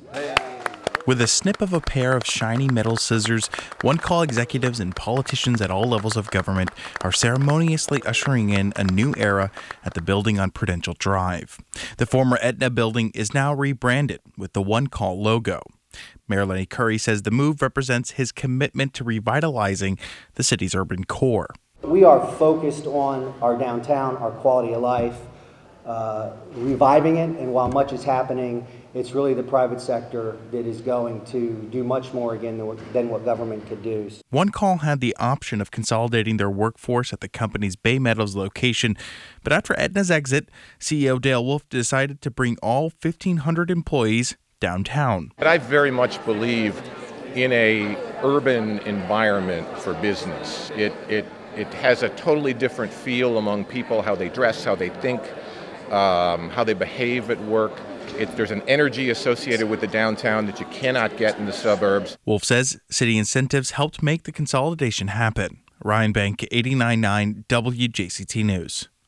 With a snip of a pair of shiny metal scissors, One Call executives and politicians at all levels of government are ceremoniously ushering in a new era at the building on Prudential Drive. The former Aetna building is now rebranded with the One Call logo. Mayor Lenny Curry says the move represents his commitment to revitalizing the city's urban core. We are focused on our downtown, our quality of life, reviving it, and while much is happening, it's really the private sector that is going to do much more again than what government could do. One Call had the option of consolidating their workforce at the company's Bay Meadows location, but after Aetna's exit, CEO Dale Wolf decided to bring all 1,500 employees downtown. But I very much believe in a urban environment for business. It has a totally different feel among people, how they dress, how they think, how they behave at work. There's an energy associated with the downtown that you cannot get in the suburbs. Wolf says city incentives helped make the consolidation happen. Ryan Bank, 89.9 WJCT News.